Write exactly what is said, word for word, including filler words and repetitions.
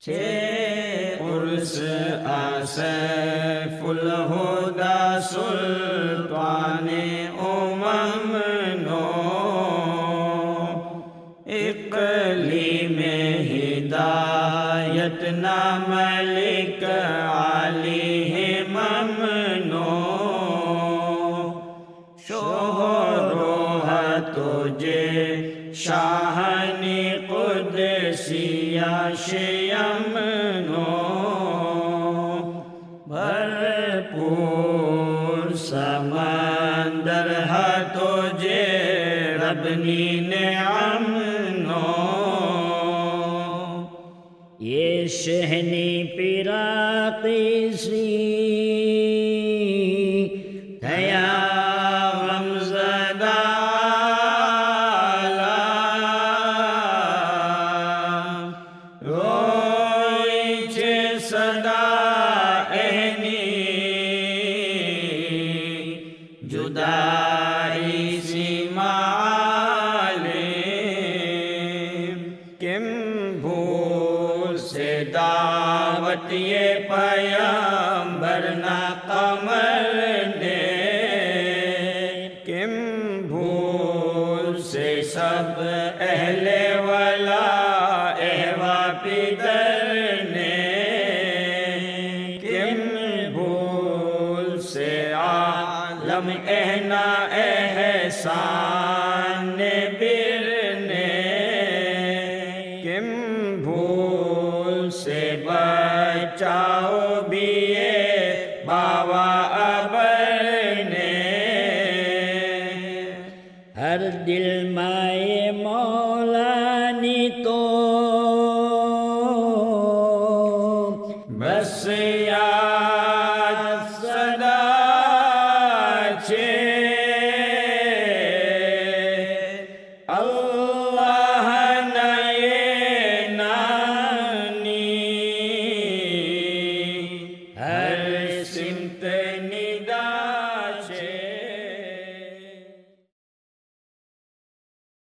عرس آصف الہدی سلطان امم نو اقلیم ہدایت نا ملک علی ممنو شہروہ تجھے شاہنی قدسیہ شیمنو بھرپور سمندر ہے تجھے ربنی نعمنو یہ شہنی پیراقیسی تھیا غمزدہ روئی چھے صدا اہنی جدائی سی معالم کم بھول سے دعوت یہ پیغمبر نہ قمر نے کم بھول سے سب اہل ولا احوا پیدر نے کم بھول سے عالم اہنا احسان برنے کم بھول سے بچاؤ بھی باوا ابر نے ہر دل مائے مولانی تو بس یاد صدا چھے اللہ نئے نانی ہر سمت